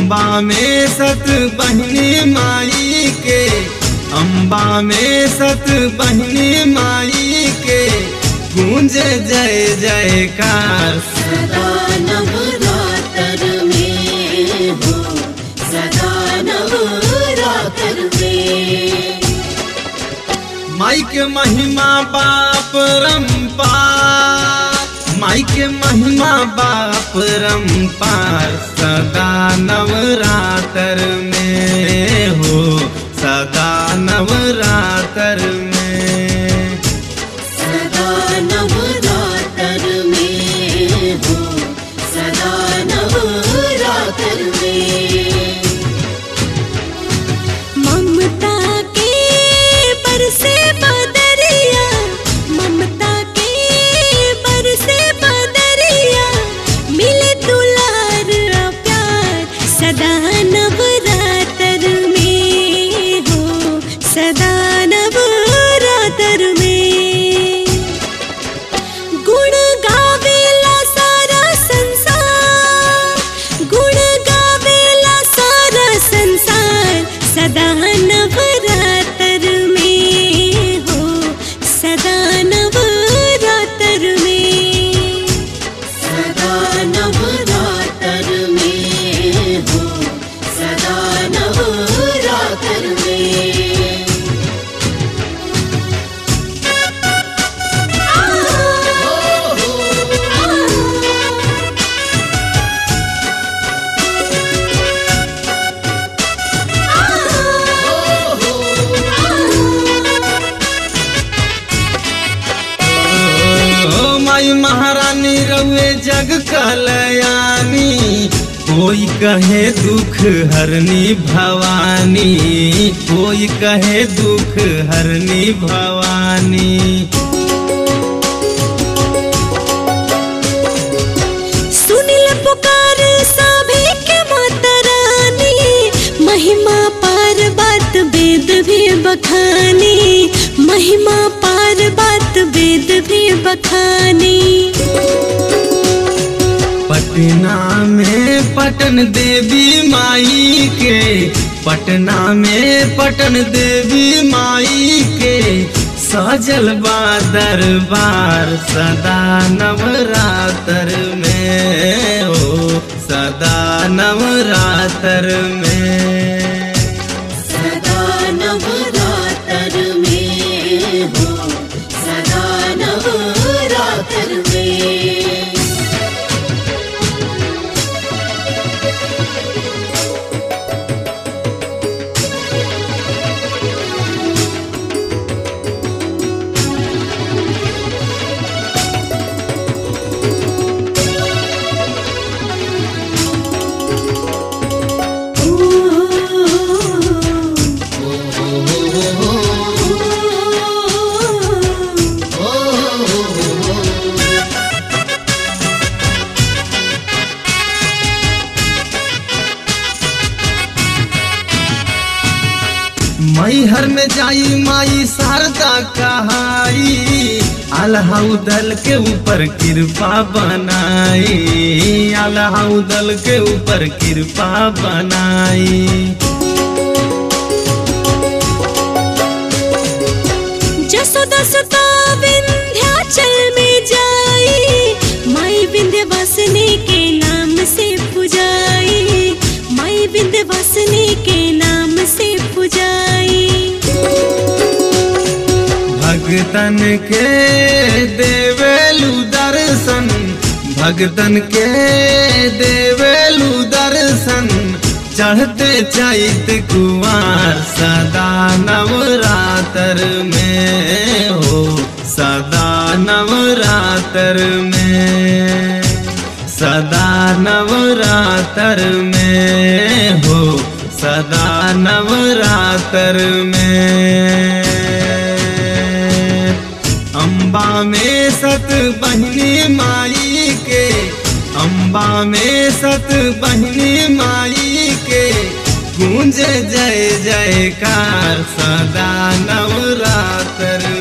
अम्बा में सत बहिनी माई के, अम्बा में सत बहिनी माई के गूंजे जय जयकार। सदा नवरात्र में हो, सदा नवरात्र में। माई के महिमा बाप रंपार, माई के महिमा बाप रंपार, सदा नवरात्र में हो, सदा नवरात्र में। सदा नवरात्र में हो, सदा नवरात्र में। ममता के बरसे बदरिया, ममता के बरसे बदरिया, मिले दुलार प्यार, सदा नवरात्र में हो, सदा नवरात्र में। गुण गावेला सारा संसार, गुण गावेला सारा संसार, सदा नवरात्र में हो, सदा नवरात्र में। सदा नवरात्र में हो, सदा नवरात्र में। माई महारानी रउए जग कल्याणी, कोई कहे दुख हरनी भवानी, कोई कहे दुख हरनी भवानी। सुनिल पुकार सभी के माता रानी, महिमा पार बात वेद भी बखानी, महिमा पार बात वेद भी बखानी। पटना में पटन देवी माई के, पटना में पटन देवी माई के सजल बा दरबार, सदा नवरात्र में हो, सदा नवरात्र में। सदा नवरात्र में हो, सदा नवरात्र में। मैहर में जाई माई शारदा कहाई, अलहाउदल के ऊपर कृपा बनाई, अलहाउदल के ऊपर कृपा बनाई। जसोदा सुता विंध्याचल में जाई, माई विंध्यवासिनी के नाम से पुजाई, माई विंध्यवासिनी के नाम से पुजाई। भगतन के देवेलु दर्शन, भगतन के देवेलु दर्शन, चढ़ते चैत कुआर, सदा नवरात्र में हो, सदा नवरात्र में, सदा नवरात्र में हो, सदा नवरात्र में। अम्बा में सत बहिनी माई के, अम्बा में सत बहिनी माई के गूंजे जय जयकार, सदा नवरात्र